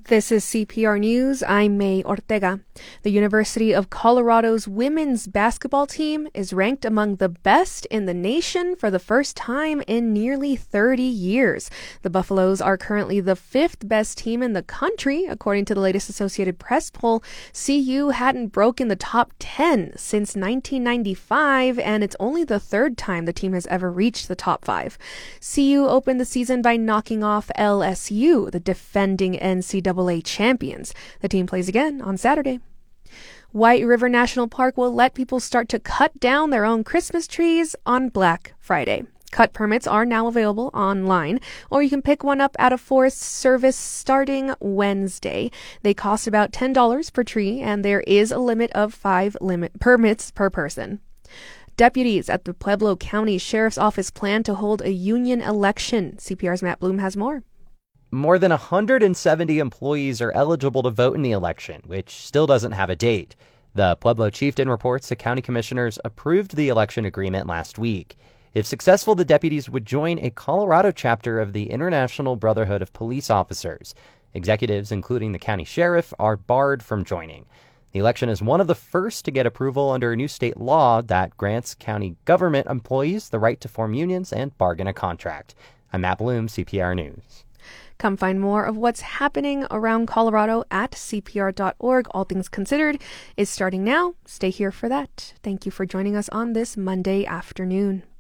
This is CPR News. I'm May Ortega. The University of Colorado's women's basketball team is ranked among the best in the nation for the first time in nearly 30 years. The Buffaloes are currently the fifth best team in the country, according to the latest Associated Press poll. CU hadn't broken the top 10 since 1995, and it's only the third time the team has ever reached the top 5. CU opened the season by knocking off LSU, the defending NCAA champions. The team plays again on Saturday. White River National Park will let people start to cut down their own Christmas trees on Black Friday. Cut permits are now available online, or you can pick one up at a Forest Service starting Wednesday. They cost about $10 per tree, and there is a limit of 5 permits per person. Deputies at the Pueblo County Sheriff's Office plan to hold a union election. CPR's Matt Bloom has more. More than 170 employees are eligible to vote in the election, which still doesn't have a date. The Pueblo Chieftain reports the county commissioners approved the election agreement last week. If successful, the deputies would join a Colorado chapter of the International Brotherhood of Police Officers. Executives, including the county sheriff, are barred from joining. The election is one of the first to get approval under a new state law that grants county government employees the right to form unions and bargain a contract. I'm Matt Bloom, CPR News. Come find more of what's happening around Colorado at CPR.org. All Things Considered is starting now. Stay here for that. Thank you for joining us on this Monday afternoon.